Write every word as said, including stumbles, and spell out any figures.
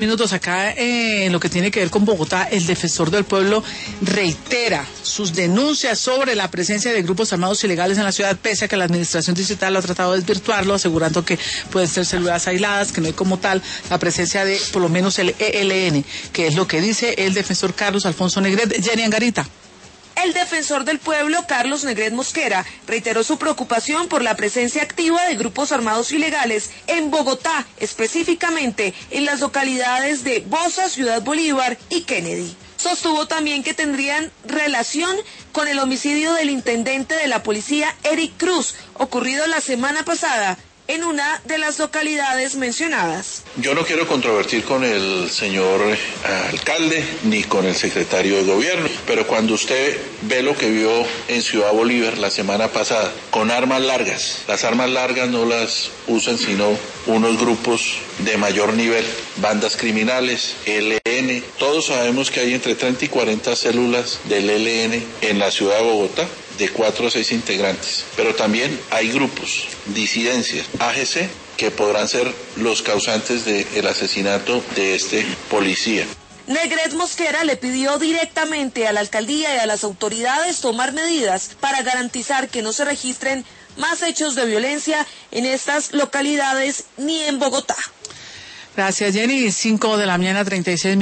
Minutos acá eh, en lo que tiene que ver con Bogotá, el defensor del pueblo reitera sus denuncias sobre la presencia de grupos armados ilegales en la ciudad, pese a que la administración distrital ha tratado de desvirtuarlo, asegurando que pueden ser células aisladas, que no hay como tal la presencia de por lo menos el E L N, que es lo que dice el defensor Carlos Alfonso Negret. Jenny Angarita. El defensor del pueblo, Carlos Negret Mosquera, reiteró su preocupación por la presencia activa de grupos armados ilegales en Bogotá, específicamente en las localidades de Bosa, Ciudad Bolívar y Kennedy. Sostuvo también que tendrían relación con el homicidio del intendente de la policía, Eric Cruz, ocurrido la semana pasada en una de las localidades mencionadas. Yo no quiero controvertir con el señor alcalde ni con el secretario de gobierno, pero cuando usted ve lo que vio en Ciudad Bolívar la semana pasada, con armas largas, las armas largas no las usan sino unos grupos de mayor nivel, bandas criminales, E L N, todos sabemos que hay entre treinta y cuarenta células del E L N en la ciudad de Bogotá, de cuatro a seis integrantes, pero también hay grupos, disidencias, A G C, que podrán ser los causantes del asesinato de este policía. Negret Mosquera le pidió directamente a la alcaldía y a las autoridades tomar medidas para garantizar que no se registren más hechos de violencia en estas localidades ni en Bogotá. Gracias, Jenny. cinco de la mañana, treinta y seis minutos.